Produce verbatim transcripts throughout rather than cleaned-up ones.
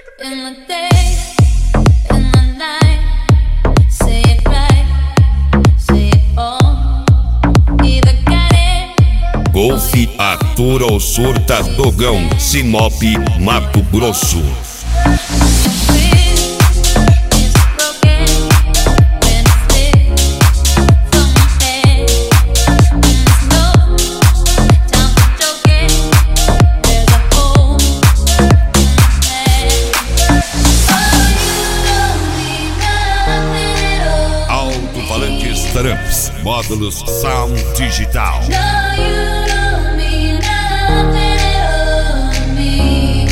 In the day, in the night, say it right, say it all. Either got it. Golfe Ator ao Sorta Dogão, Sinop, Mato Grosso. Tramps, módulos Sound Digital. No, you don't mean nothing at all to me.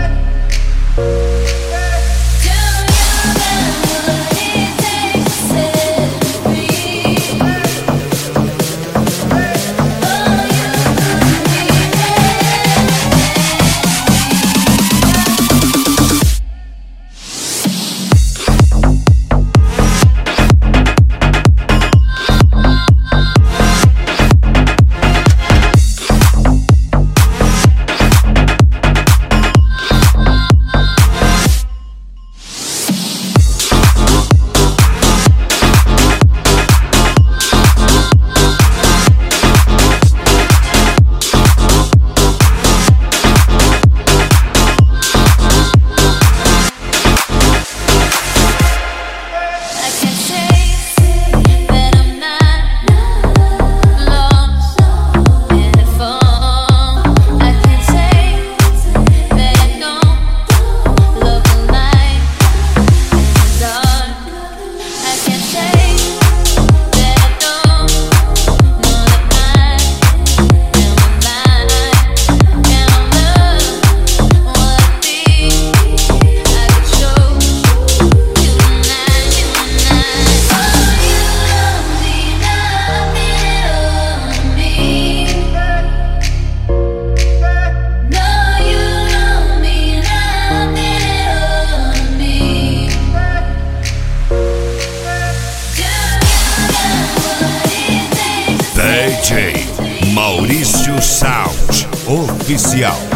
Do you got what it takes to set me free? Oh, you don't mean D J Maurício Sound Oficial.